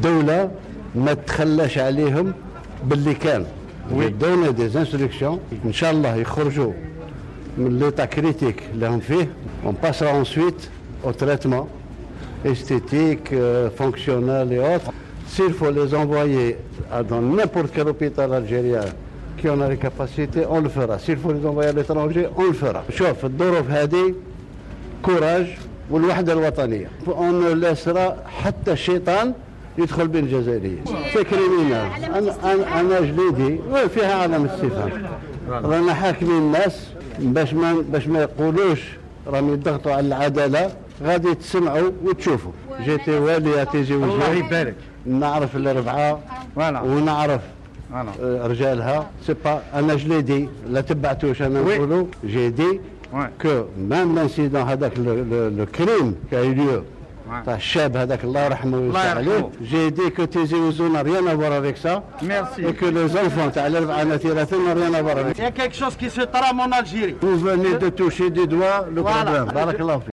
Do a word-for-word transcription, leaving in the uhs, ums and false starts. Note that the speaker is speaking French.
الدولة ما تخلاش عليهم باللي كان يدونا دي انستركسيون ان شاء الله يخرجوا من ليطا كريتيك اللي هم فيه اون باسera ensuite au traitement esthétique, euh, fonctionnel et autres. S'il faut les envoyer à, dans n'importe quel hôpital algérien qui en a les capacités, on le fera. S'il faut les envoyer à l'étranger, on le fera. شوف الظروف هذه كوراج والوحدة الوطنية. On ne laissera حتى الشيطان يدخل بين الجزائريين. سي كريمينال. أنا أنا أنا جليدي وفيها علم استفهام. رانا حاكمين الناس باش ما باش ما يقولوش راهم يضغطوا على العدالة. غادي تسمعوا وتشوفوا. جيتي والي تيجي وجهي. الله يبارك. نعرف الربعة ونعرف رجالها. سي با أنا جليدي لا تبعتوش أنا نقولوا جي دي كو مام لانسيدون هذاك لو كريم كاي ليو تاع الشاب هذاك الله يرحمه ويسع عليه. جي دي كو تيزي وزونا ريان افوار افيك سا. ميرسي. اي كو لي زونفون تاع الاربعه نتيرتين ريان افوار افيك. Il y a quelque chose qui se trame en Algérie. Vous venez de toucher du doigt le problème. بارك الله فيك.